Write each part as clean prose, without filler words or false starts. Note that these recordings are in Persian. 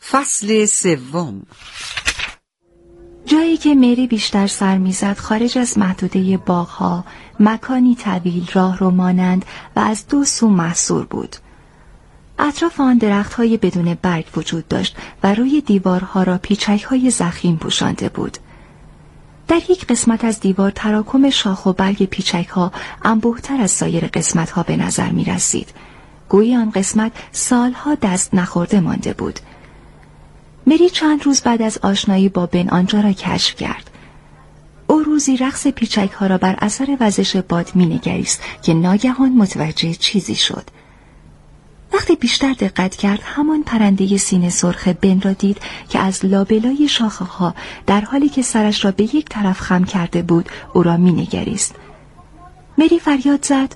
فصل سوم. جایی که مری بیشتر سر میزد خارج از محدوده باغ‌ها، مکانی طویل راه رو مانند و از دو سو محصور بود. اطراف آن درخت‌های بدون برگ وجود داشت و روی دیوارها را پیچک‌های ضخیم پوشانده بود. در یک قسمت از دیوار تراکم شاخ و برگ پیچک‌ها انبوه‌تر از سایر قسمت‌ها به نظر می‌رسید. گویی آن قسمت سالها دست نخورده مانده بود. مری چند روز بعد از آشنایی با بن آنجا را کشف کرد. او روزی رقص پیچک‌ها را بر اثر وزش باد می‌نگریست که ناگهان متوجه چیزی شد. وقتی بیشتر دقت کرد همان پرنده سینه سرخ بن را دید که از لابلای شاخه‌ها در حالی که سرش را به یک طرف خم کرده بود او را می‌نگریست. مری فریاد زد: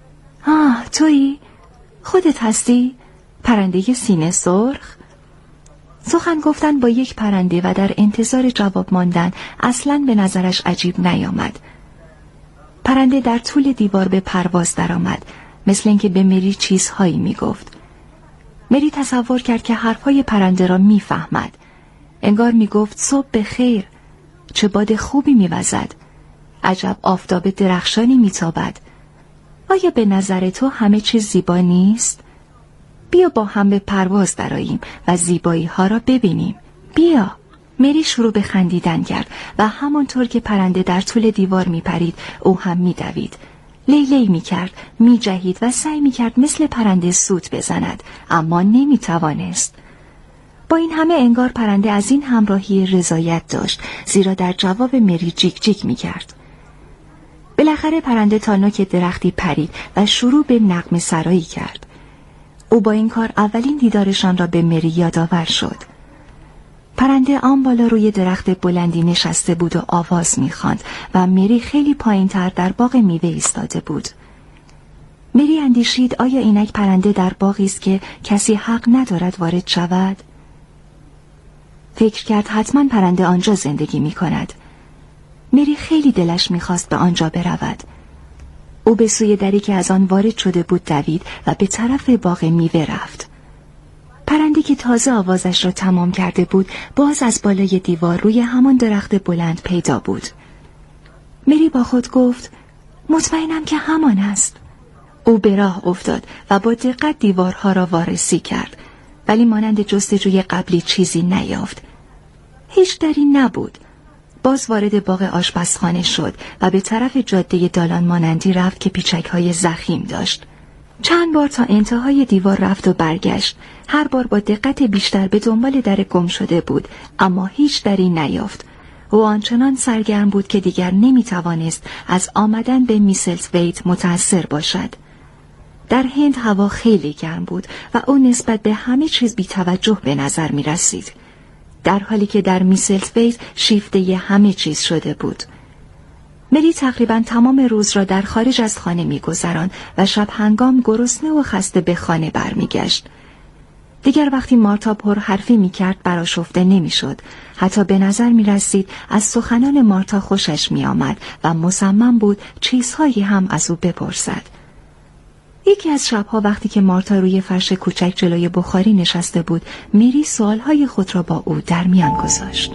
تویی؟ خودت هستی؟ پرنده سینه سرخ؟ سخن گفتن با یک پرنده و در انتظار جواب ماندن اصلاً به نظرش عجیب نیامد. پرنده در طول دیوار به پرواز درآمد، مثل اینکه به مری چیزهایی میگفت. مری تصور کرد که حرفهای پرنده را میفهمد. انگار میگفت صبح بخیر، چه باد خوبی میوزد، عجب آفتاب درخشانی میتابد. آیا به نظر تو همه چیز زیبا نیست؟ بیا با هم به پرواز درآییم و زیبایی ها را ببینیم. بیا. مری شروع به خندیدن کرد و همانطور که پرنده در طول دیوار میپرید او هم میدوید. لیلی میکرد، میجهید و سعی میکرد مثل پرنده سوت بزند، اما نمیتوانست. با این همه انگار پرنده از این همراهی رضایت داشت، زیرا در جواب مری جیک جیک میکرد. بالاخره پرنده تا نوک درختی پرید و شروع به نغمه سرایی کرد. او با این کار اولین دیدارشان را به مری یادآور شد. پرنده آن بالا روی درخت بلندی نشسته بود و آواز می‌خواند و مری خیلی پایین‌تر در باغ میوه ایستاده بود. مری اندیشید آیا اینک پرنده در باغی است که کسی حق ندارد وارد شود؟ فکر کرد حتما پرنده آنجا زندگی می‌کند. مری خیلی دلش می‌خواست به آنجا برود. او به سوی دری که از آن وارد شده بود دوید و به طرف باغ میوه رفت. پرنده که تازه آوازش را تمام کرده بود باز از بالای دیوار روی همان درخت بلند پیدا بود. مری با خود گفت: مطمئنم که همان است. او به راه افتاد و با دقت دیوارها را وارسی کرد، ولی مانند جستجوی قبلی چیزی نیافت. هیچ دری نبود. باز وارد باغ آشپزخانه شد و به طرف جاده دالان مانندی رفت که پیچک‌های ضخیم داشت. چند بار تا انتهای دیوار رفت و برگشت. هر بار با دقت بیشتر به دنبال در گم شده بود، اما هیچ دری نیافت. او آنچنان سرگرم بود که دیگر نمیتوانست از آمدن به میسلثویت متأثر باشد. در هند هوا خیلی گرم بود و او نسبت به همه چیز بی‌توجه به نظر می رسید، در حالی که در میسلثویت شیفته همه چیز شده بود. مری تقریباً تمام روز را در خارج از خانه می‌گذراند و شب هنگام گرسنه و خسته به خانه برمیگشت. دیگر وقتی مارتا پر حرفی می‌کرد برآشفته نمی‌شد. حتی به نظر می‌رسید از سخنان مارتا خوشش می‌آمد و مصمم بود چیزهایی هم از او بپرسد. یکی از شب‌ها وقتی که مارتا روی فرش کوچک جلوی بخاری نشسته بود، مری سوالهای خود را با او در میان گذاشت.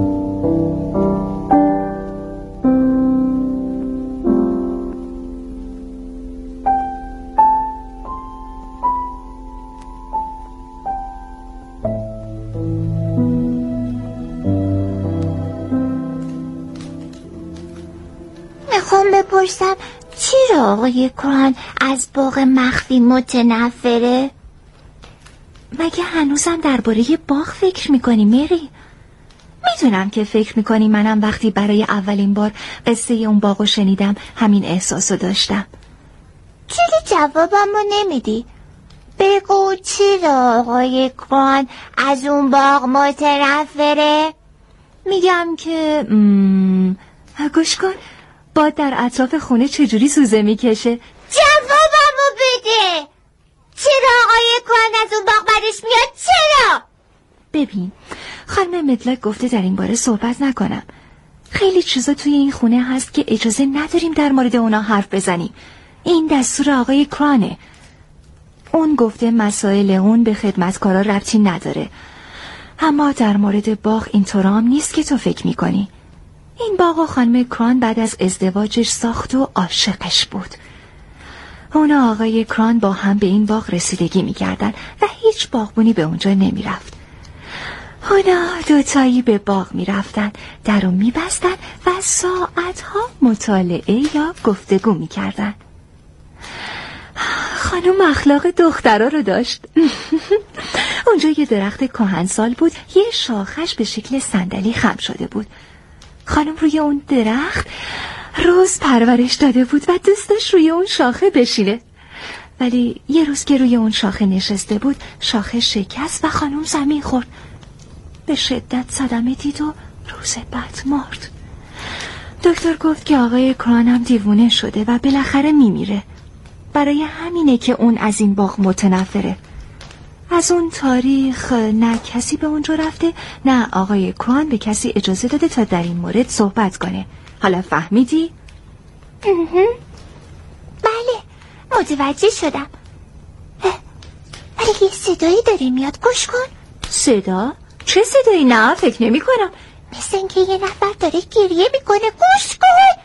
میخوام بپرسم چرا آقای کران از باغ مخفی متنفره؟ مگه هنوزم درباره باغ فکر میکنی مری؟ میدونم که فکر میکنی منم وقتی برای اولین بار قصه اون باغو شنیدم همین احساسو داشتم. چرا جوابمو نمیدی؟ بگو چرا آقای کران از اون باغ متنفره؟ میگم که گوش کن، باد در اطراف خونه چجوری سوزه میکشه. جوابمو بده. چرا آقای کران از اون باغ بدش میاد؟ چرا؟ ببین، خانم مدلاک گفته در این باره صحبت نکنم. خیلی چیزا توی این خونه هست که اجازه نداریم در مورد اونا حرف بزنیم. این دستور آقای کرانه. اون گفته مسائل اون به خدمتکارا ربطی نداره. اما در مورد باغ اینطورام نیست که تو فکر میکنی. این باغ و خانم کران بعد از ازدواجش ساخت و عاشقش بود. اون و آقای کران با هم به این باغ رسیدگی میکردن و هیچ باغبونی به اونجا نمیرفت. اونا دوتایی به باغ میرفتن، در رو میبستن و ساعتها مطالعه یا گفتگو میکردن. خانم اخلاق دخترها رو داشت. اونجا یه درخت کهنسال بود، یه شاخش به شکل صندلی خم شده بود. خانم روی اون درخت روز پرورش داده بود و دوست داشت روی اون شاخه بشینه. ولی یه روز که روی اون شاخه نشسته بود، شاخه شکست و خانم زمین خورد. به شدت صدمه دید و روز بعد مرد. دکتر گفت که آقای کران هم دیوونه شده و بالاخره میمیره. برای همینه که اون از این باغ متنفره. از اون تاریخ نه کسی به اونجا رفته، نه آقای کران به کسی اجازه داده تا در این مورد صحبت کنه. حالا فهمیدی؟ بله، متوجه شدم. ولی یه صدایی داره میاد، گوش کن. صدا؟ چه صدایی؟ نه فکر نمی کنم. مثل اینکه یه نفر داره گریه میکنه، گوش کن.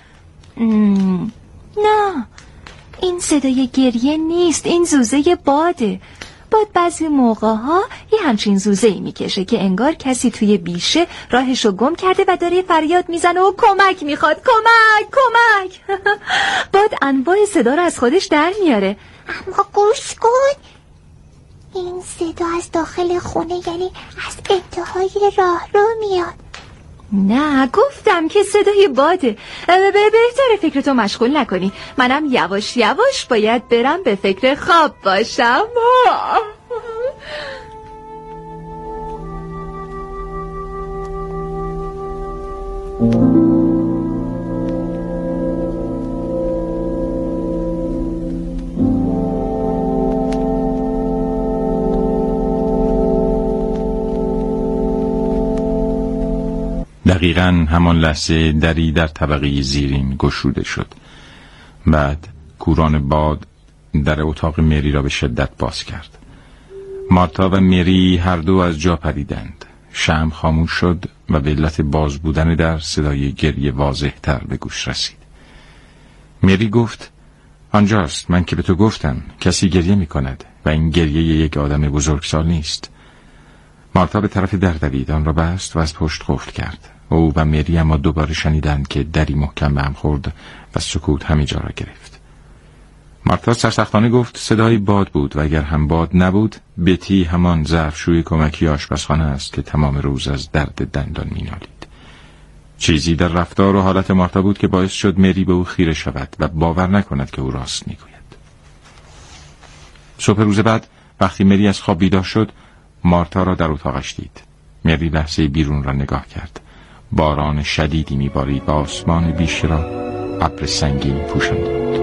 نه، این صدای گریه نیست، این زوزه باده. باد بعضی موقع‌ها یه همچین زوزه‌ای میکشه که انگار کسی توی بیشه راهشو گم کرده و داره فریاد میزنه و کمک میخواد. کمک. باد انواع صدا رو از خودش در میاره. اما گوش کن، این صدا از داخل خونه، یعنی از انتهای راه رو میاد. نه، گفتم که صدای باده. بهتره فکرتو مشغول نکنی. منم یواش یواش باید برم به فکر خواب باشم. دقیقاً همان لحظه دری در طبقه زیرین گشوده شد. بعد کوران باد در اتاق مری را به شدت باز کرد. مارتا و مری هر دو از جا پریدند. شمع خاموش شد و به علت باز بودن در صدای گریه واضح تر به گوش رسید. مری گفت آنجاست، من که به تو گفتم کسی گریه می کند و این گریه یک آدم بزرگسال نیست. مارتا به طرف در دوید، آن را بست و از پشت قفل کرد. او و مری اما دوباره شنیدند که دری محکم به هم خورد و سکوت همه جا را گرفت. مارتا سرسختانه گفت صدای باد بود و اگر هم باد نبود، بتی همان ظرفشوی کمکی آشپزخانه است که تمام روز از درد دندان مینالید. چیزی در رفتار و حالت مارتا بود که باعث شد مری به او خیره شود و باور نکند که او راست میگوید. صبح روز بعد وقتی مری از خواب بیدار شد، مارتا را در اتاقش دید. مری لحظه بیرون را نگاه کرد. باران شدیدی میبارید و آسمان بیشه را ابر سنگین پوشانده بود.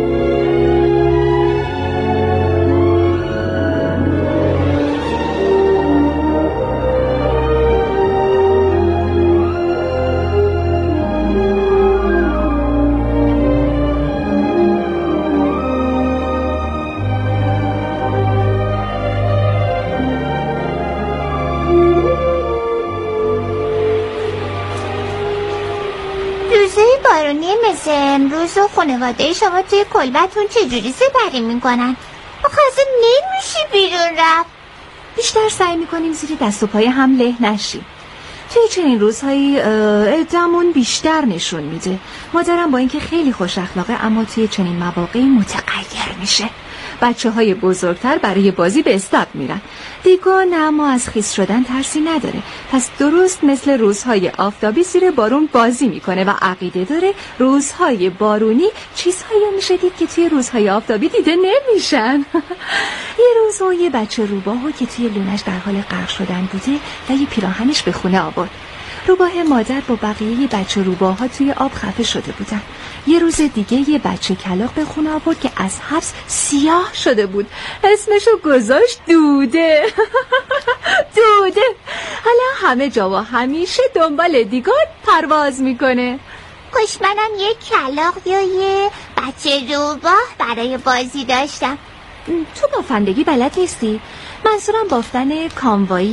مثل امروز و خانواده شما توی کلبتون چجوری سپری میکنن؟ آخه اصلا نمیشه بیرون رفت. بیشتر سعی میکنیم زیر دست و پای هم له نشیم. توی چنین روزهایی عده‌مون بیشتر نشون میده. مادرم با اینکه خیلی خوش اخلاقه اما توی چنین مواقعی متغیر میشه. بچه‌های بزرگتر برای بازی به استاد میرن. دیگان اما از خیس شدن ترسی نداره. پس درست مثل روزهای آفتابی زیر بارون بازی میکنه و عقیده داره روزهای بارونی چیزهایی میشه دید که توی روزهای آفتابی دیده نمیشن. یه روز اون یه بچه روباهو که توی لونش در حال غرق شدن بوده و یه پیراهنش به خونه آورد. روباه مادر با بقیه بچه روباها توی آب خفه شده بودن. یه روز دیگه یه بچه کلاغ به خونه آورد که از حبس سیاه شده بود. اسمشو گذاشت دوده. دوده. حالا همه جا و همیشه دنبال دیگان پرواز میکنه. کاش منم یه کلاغ یا یه بچه روباه برای بازی داشتم. تو بافندگی بلد نیستی؟ منظورم بافتن کامواییه.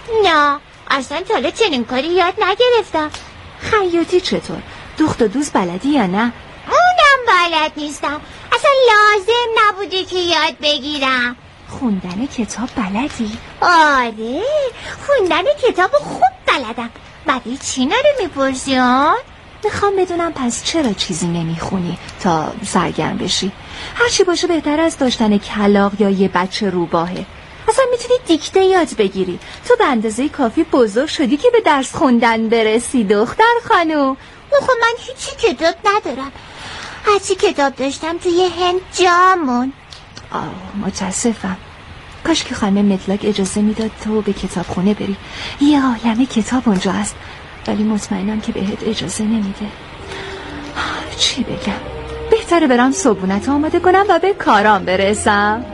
نه اصلا تا حالا چنین کاری یاد نگرفتم. خیاطی چطور؟ دوخت و دوز بلدی یا نه؟ اونم بلد نیستم، اصلا لازم نبوده که یاد بگیرم. خوندن کتاب بلدی؟ آره خوندن کتاب خوب بلدم. بعدی چی نره میپرسیان؟ میخوام بدونم پس چرا چیزی نمیخونی تا سرگرم بشی؟ هرچی باشه بهتر از داشتن کلاغ یا یه بچه روباهه. اصلا میتونی دیکته یاد بگیری. تو به اندازه کافی بزرگ شدی که به درس خوندن برسی دختر خانوم. خب من هیچی کتاب ندارم، هرچی کتاب داشتم توی هند جامون. متاسفم. کاش که خانم مدلاک اجازه میداد تو به کتابخونه بری. یه عالمه کتاب اونجا هست، ولی مطمئنم که بهت اجازه نمیده. چی بگم؟ بهتره برم صبحونت آماده کنم و به کارام برسم.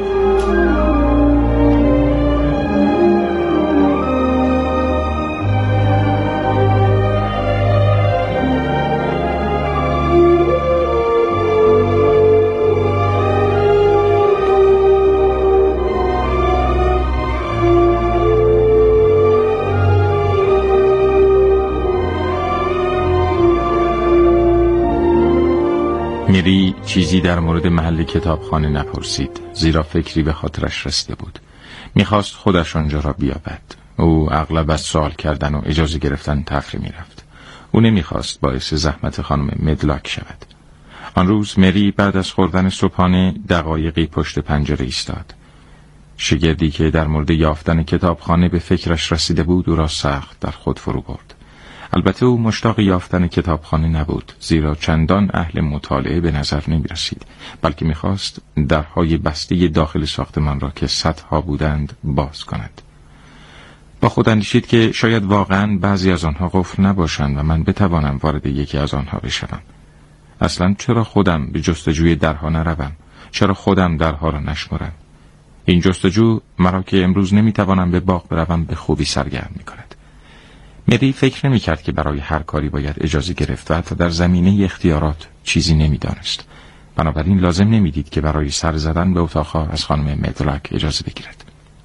مری چیزی در مورد محل کتابخانه نپرسید، زیرا فکری به خاطرش رسیده بود. میخواست خودش آنجا را بیابد. او اغلب از سوال کردن و اجازه گرفتن تفره میرفت. او نمیخواست باعث زحمت خانم مدلاک شود. آن روز مری بعد از خوردن صبحانه دقایقی پشت پنجره ایستاد. شگردی که در مورد یافتن کتابخانه به فکرش رسیده بود او را سخت در خود فرو برد. البته او مشتاق یافتن کتابخانه نبود، زیرا چندان اهل مطالعه به نظر نمی رسید، بلکه می‌خواست درهای بسته داخل ساختمان را که صدها بودند باز کند. با خود اندیشید که شاید واقعاً بعضی از آنها قفل نباشند و من بتوانم وارد یکی از آنها بشوم. اصلاً چرا خودم به جستجوی درها نروم؟ چرا خودم درها را نشمارم؟ این جستجو مرا که امروز نمی‌توانم به باغ بروم به خوبی سرگرم می‌کند. مری فکر نمی کرد که برای هر کاری باید اجازه گرفت و حتی در زمینه اختیارات چیزی نمی دانست. بنابراین لازم نمی دید که برای سر زدن به اتاقها از خانم مدلاک اجازه بگیرد.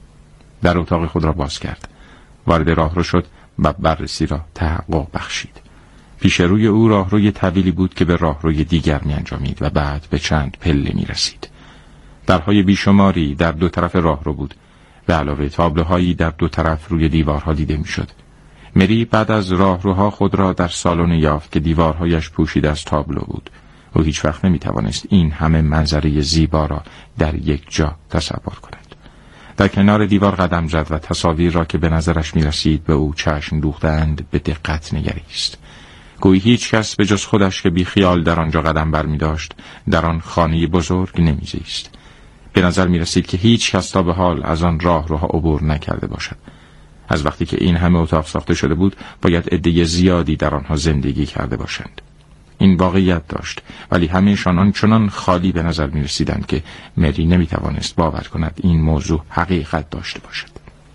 در اتاق خود را باز کرد. وارد راهرو شد و بررسی را تحقق بخشید. پیش روی او راهروی طویلی بود که به راهروی دیگر می انجامید و بعد به چند پله می رسید. درهای بیشماری در دو طرف راهرو بود و علاوه تابلوهایی در دو طرف روی دیوارها دیده می شد. مری بعد از راهروها خود را در سالن یافت که دیوارهایش پوشیده از تابلو بود. او هیچ وقت نمی‌توانست این همه منظره زیبا را در یک جا تصور کند. در کنار دیوار قدم زد و تصاویر را که به نظرش می‌رسید به او چشم دوختند به دقت نگریست. گویی هیچ کس به جز خودش که بی خیال در آنجا قدم برمی‌داشت در آن خانه بزرگ نمی‌زیست. به نظر می‌رسید که هیچ کس تا به حال از آن راهروها عبور نکرده باشد. از وقتی که این همه اتاق ساخته شده بود باید عده زیادی در آنها زندگی کرده باشند. این واقعیت داشت، ولی همه‌شان آنچنان خالی به نظر می رسیدند که مری نمی توانست باور کند این موضوع حقیقت داشته باشد.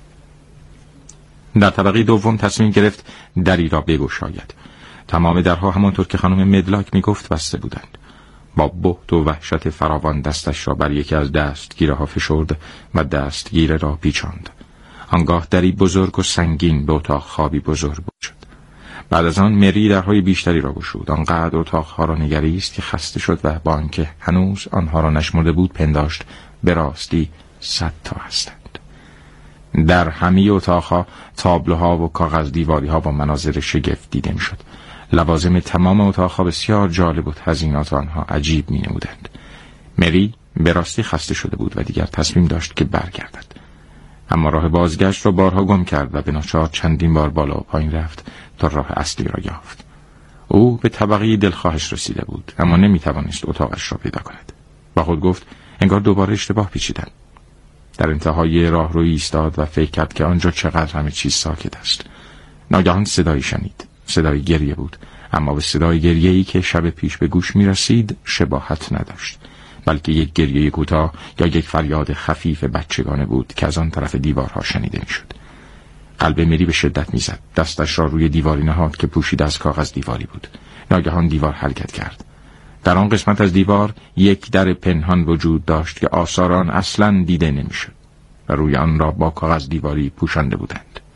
در طبقه دوم تصمیم گرفت دری را بگشاید. تمام درها همانطور که خانم مدلاک می گفت بسته بودند. با بهت و وحشت فراوان دستش را بر یکی از دستگیره‌ها فشرد و دستگیره را پیچاند. آنگاه دری بزرگ و سنگین به اتاق خوابی بزرگ شد. بعد از آن مری درهای بیشتری را گشود. آنقدر اتاقها را نگریست که خسته شد و با آنکه هنوز آنها را نشمرده بود پنداشت به راستی 100 تا هستند. در همه اتاقها تابلوها و کاغذ دیواریها با مناظر شگفت دیده میشد. لوازم تمام اتاقها بسیار جالب و تزیینات آنها عجیب می نمودند. مری به راستی خسته شده بود و دیگر تصمیم داشت که برگردد. اما راه بازگشت را بارها گم کرد و به ناچار چندین بار بالا و پایین رفت تا راه اصلی را یافت. او به طبقه دلخواهش رسیده بود، اما نمیتوانست اتاقش را پیدا کند. با خود گفت انگار دوباره اشتباه پیچیدم. در انتهای راه روی ایستاد و فکر کرد که آنجا چقدر همه چیز ساکت است. ناگهان صدایی شنید. صدای گریه بود، اما به صدای گریه‌ای که شب پیش به گوش می‌رسید شباهت نداشت، بلکه یک گریه کوتاه یا یک فریاد خفیف بچگانه بود که از آن طرف دیوارها شنیده می‌شد. قلب مری به شدت می‌زد. دستش را روی دیواری نهاد که پوشیده از کاغذ دیواری بود. ناگهان دیوار حرکت کرد. در آن قسمت از دیوار یک در پنهان وجود داشت که آثار آن اصلاً دیده نمی‌شد و روی آن را با کاغذ دیواری پوشانده بودند.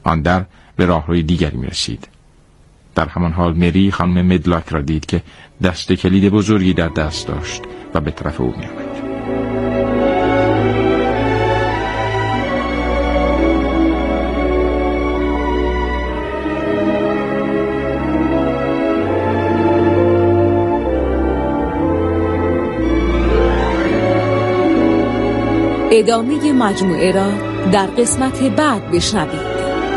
آن در به راهروی دیگری می رسید. در همان حال مری خانم مدلاک را دید که دست کلید بزرگی در دست داشت و به طرف او می آمد. ادامه مجموعه را در قسمت بعد بشنوید.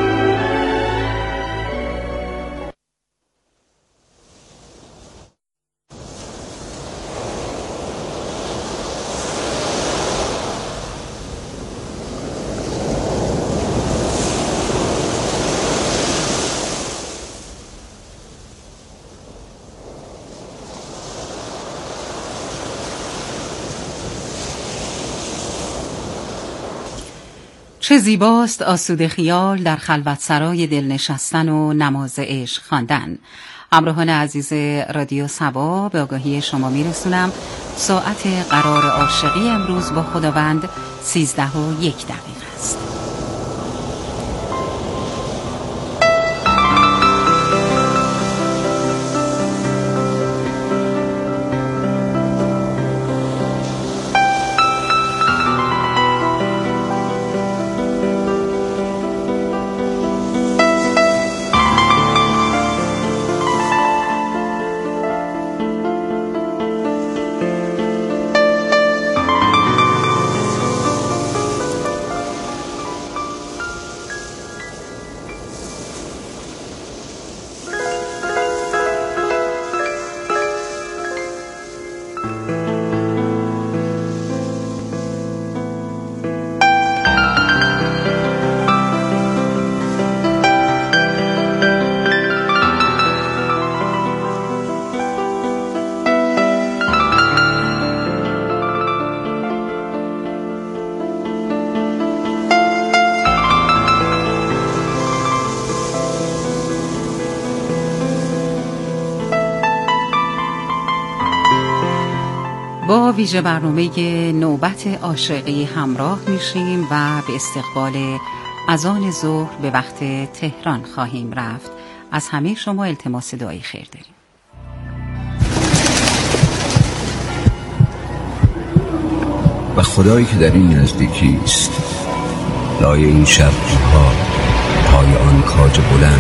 چه زیباست آسوده خیال در خلوتسرای دل نشستن و نماز عشق خواندن. همراهان عزیز رادیو صبا، به آگاهی شما میرسونم ساعت قرار عاشقی امروز با خداوند 13:01 است. با ویژه برنامه نوبت عاشقی همراه میشیم و به استقبال اذان ظهر به وقت تهران خواهیم رفت. از همه شما التماس دعای خیر داریم. و خدایی که در این نزدیکی است، لای این شبها پای آن کاج بلند،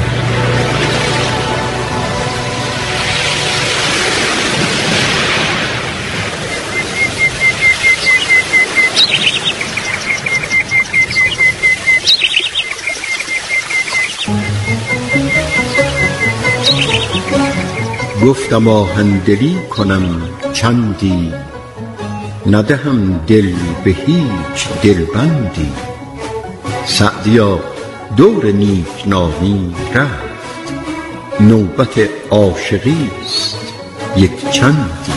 گفتم آهندلی کنم چندی، ندهم دل به هیچ دلبندی. سعدیا دور نیکنامی رفت، نوبت عاشقی است یک چندی.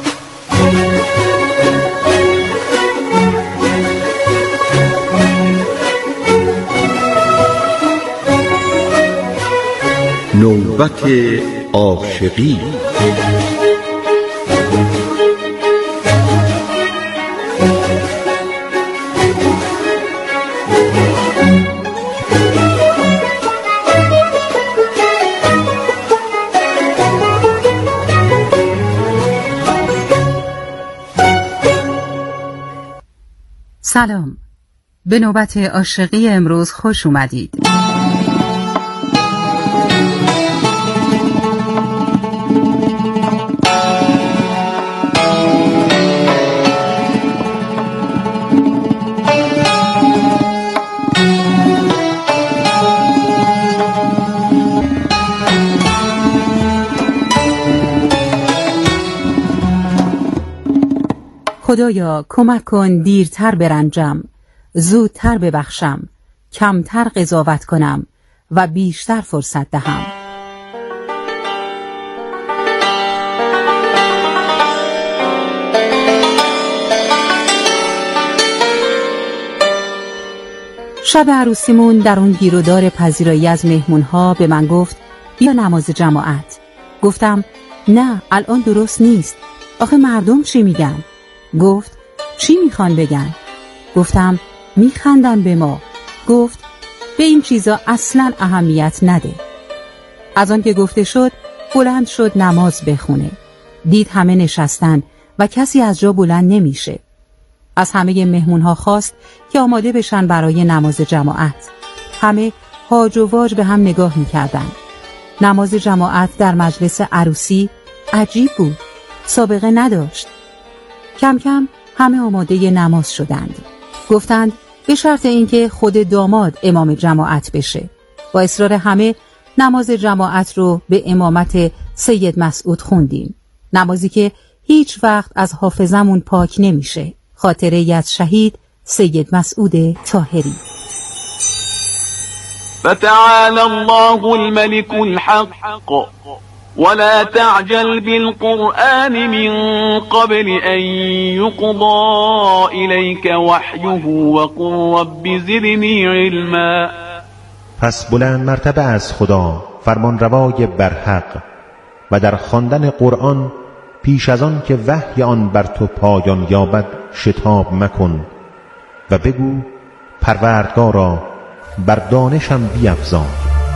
نوبت عاشقی. سلام، به نوبت عاشقی امروز خوش اومدید. خدایا کمک کن دیرتر برنجم، زودتر ببخشم، کمتر قضاوت کنم و بیشتر فرصت دهم. شب عروسیمون در اون گیرودار پذیرایی از مهمونها به من گفت بیا نماز جماعت. گفتم نه الان درست نیست، آخه مردم چی میگن؟ گفت چی میخوان بگن؟ گفتم میخندن به ما. گفت به این چیزا اصلاً اهمیت نده. از آن که گفته شد بلند شد نماز بخونه. دید همه نشستن و کسی از جا بلند نمیشه. از همه مهمونها خواست که آماده بشن برای نماز جماعت. همه هاج و واج به هم نگاه میکردن. نماز جماعت در مجلس عروسی عجیب بود. سابقه نداشت. کم کم همه آماده نماز شدند. گفتند به شرط اینکه خود داماد امام جماعت بشه. با اصرار همه نماز جماعت رو به امامت سید مسعود خوندیم. نمازی که هیچ وقت از حافظمون پاک نمیشه. خاطره ای از شهید سید مسعود طاهری. فتعالى الله الملك الحق ولا تعجل بالقرآن من قبل أن يقضى إليك وحيه وقل رب زدني علما. پس بلند مرتبه از خدا فرمانروای برحق و در خواندن قرآن پیش از آن که وحی آن بر تو پایان یابد شتاب مکن و بگو پروردگارا بر دانشم بیفزای.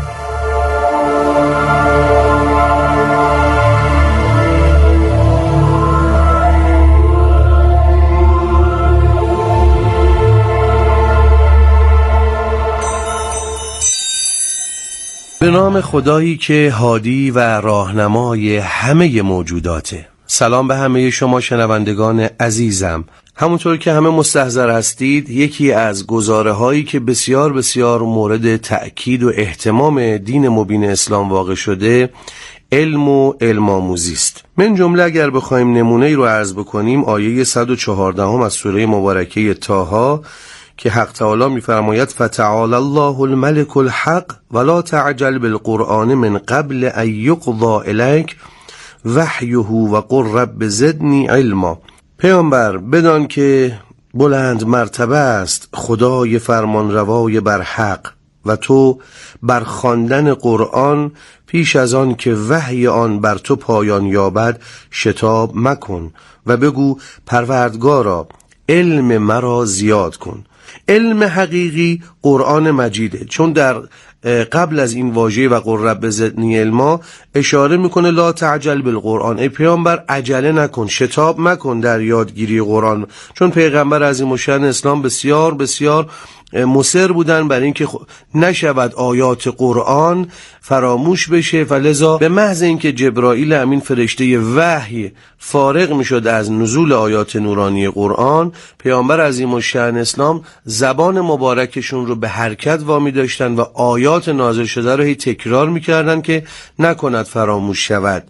به نام خدایی که هادی و راهنمای همه موجوداته. سلام به همه شما شنوندگان عزیزم. همونطور که همه مستحضر هستید، یکی از گزاره هایی که بسیار بسیار مورد تأکید و اهتمام دین مبین اسلام واقع شده علم و علم آموزی است. من جمله اگر بخوایم نمونه‌ای رو عرض بکنیم، آیه 114 از سوره مبارکه طه که حق تعالی می‌فرماید فتعالى الله الملك الحق ولا تعجل بالقرآن من قبل ان يقضى الیک وحیه وقل رب زدنی علما. پیامبر بدان که بلند مرتبه است خدای فرمانروای برحق و تو بر خواندن قرآن پیش از آن که وحی آن بر تو پایان یابد شتاب مکن و بگو پروردگارا علم مرا زیاد کن. علم حقیقی قرآن مجیده، چون در قبل از این واژه و قل رب زدنی علما اشاره میکنه لا تعجل بالقرآن، ای پیامبر عجله نکن، شتاب مکن در یادگیری قرآن، چون پیغمبر عظیم الشأن اسلام بسیار بسیار مصر بودن بر اینکه نشود آیات قرآن فراموش بشه، فلذا به محض اینکه جبرائیل امین فرشته وحی فارغ میشد از نزول آیات نورانی قرآن، پیامبر عظیم الشأن اسلام زبان مبارکشون رو به حرکت وامی داشتن و آیات نازل شده رو هی تکرار میکردن که نکند فراموش شود.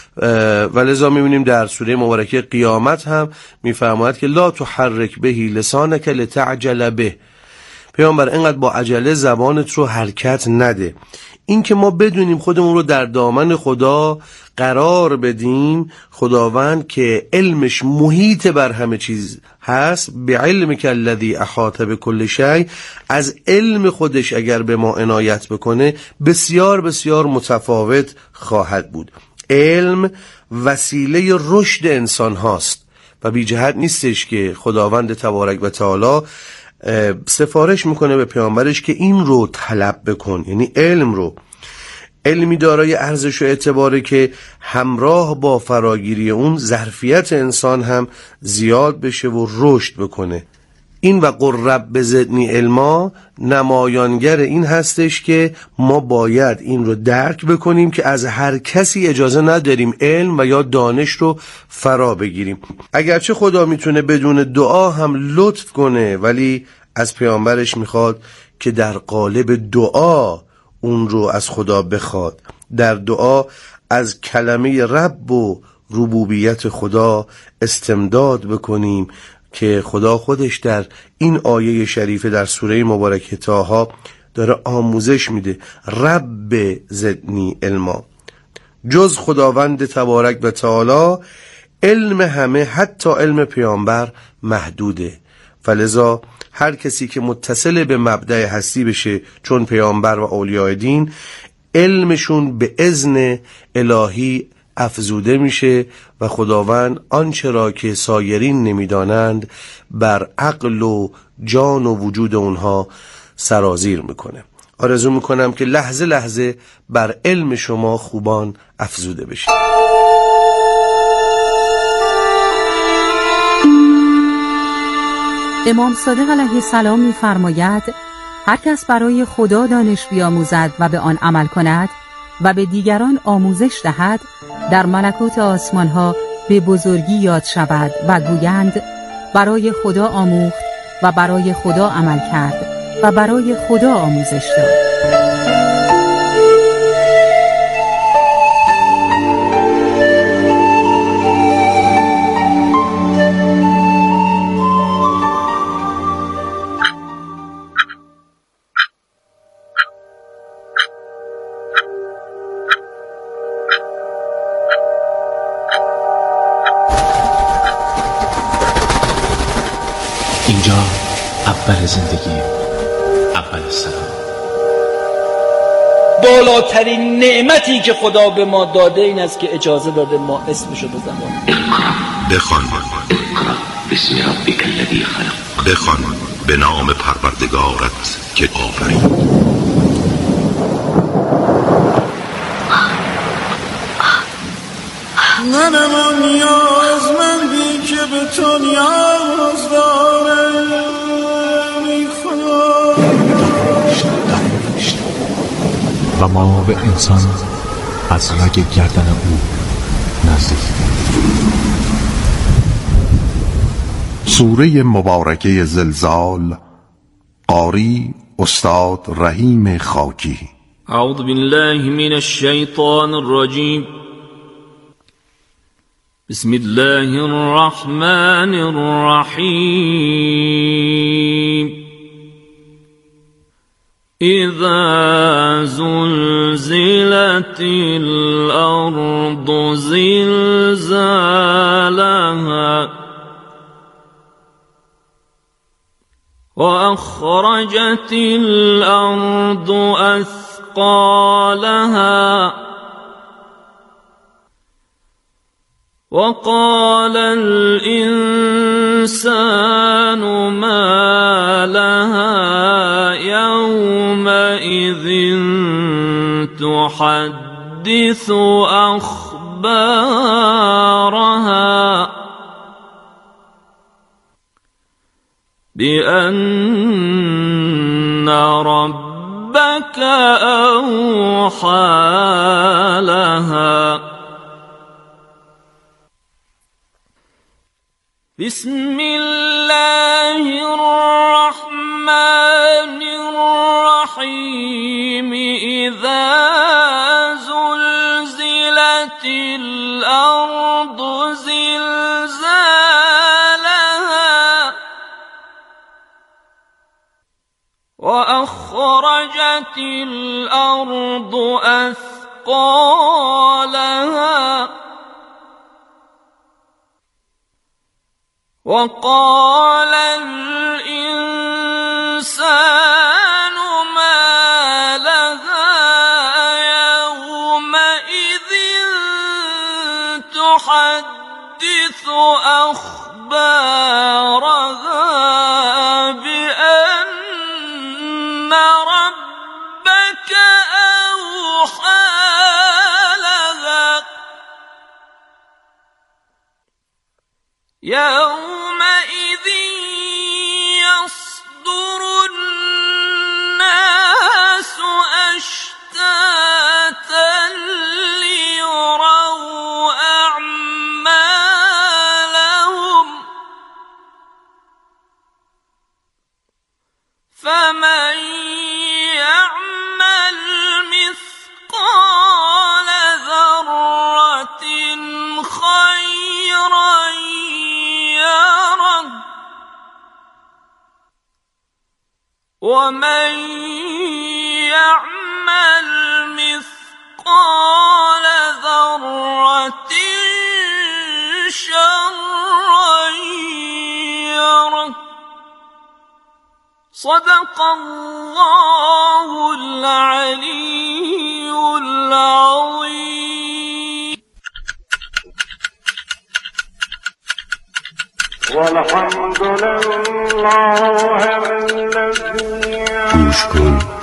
ولذا میبینیم در سوره مبارکه قیامت هم میفرماید که لا تحرک به لسانک لتعجل به. پیامبر اینقدر با عجله زبانت رو حرکت نده. این که ما بدونیم خودمون رو در دامن خدا قرار بدیم، خداوند که علمش محیط بر همه چیز هست، به علمک الذی احاط بكل شیء، از علم خودش اگر به ما عنایت بکنه بسیار بسیار متفاوت خواهد بود. علم وسیله رشد انسان هاست و بی جهت نیستش که خداوند تبارک و تعالی سفارش میکنه به پیامبرش که این رو طلب بکن، یعنی علم رو. علمی دارای ارزش و اعتباره که همراه با فراگیری اون ظرفیت انسان هم زیاد بشه و رشد بکنه. این و قل رب زدنی علما نمایانگر این هستش که ما باید این رو درک بکنیم که از هر کسی اجازه نداریم علم و یا دانش رو فرا بگیریم. اگرچه خدا میتونه بدون دعا هم لطف کنه، ولی از پیامبرش میخواد که در قالب دعا اون رو از خدا بخواد. در دعا از کلمه رب و ربوبیت خدا استمداد بکنیم که خدا خودش در این آیه شریفه در سوره مبارکه طه داره آموزش میده. رب زدنی علما. جز خداوند تبارک و تعالی علم همه، حتی علم پیامبر، محدوده. فلذا هر کسی که متصل به مبدأ هستی بشه، چون پیامبر و اولیاء دین، علمشون به اذن الهی افزوده میشه و خداوند آنچه را که سایرین نمیدانند بر عقل و جان و وجود اونها سرازیر میکنه. آرزو میکنم که لحظه لحظه بر علم شما خوبان افزوده بشید. امام صادق علیه السلام می‌فرماید هر کس برای خدا دانش بیاموزد و به آن عمل کند و به دیگران آموزش دهد، در ملکوت آسمان‌ها به بزرگی یاد شود و گویند برای خدا آموخت و برای خدا عمل کرد و برای خدا آموزش داد. اینجا اول زندگی، اول سلام. بالاترین نعمتی که خدا به ما داده این است که اجازه داده ما اسمشو بزنیم. بخوان بسم ربک الذی خلق. بخوان به نام پروردگارت که آفرید. منم نیازمندی که به تو نیاز دارم ای خدا. و ما به انسان از رگ گردن او نزدیک. سوره مبارکه زلزال، قاری استاد رحیم خاکی. اعوذ بالله من الشیطان الرجیم. بسم الله الرحمن الرحیم. اذا زلزلت الارض زلزالها واخرجت الارض اثقالها وقال الإنسان ما لها يومئذ تحدث أخبارها بأن ربك أوحى لها. بسم الله الرحمن الرحيم. إذا زلزلت الأرض زلزالها وأخرجت الأرض أثقالها وقال الإنسان ما لها يومئذ تحدث أخبارها بأن ربك أوحى لها. يومئذ يصدر الناس أشتاتا ليروا أعمالهم فمن يعمل مثقال ذرة خيرا يره ومن يعمل مثقال ذرة شرا يره. صدق الله العلي العظيم. والحمد لله الذي گوش کن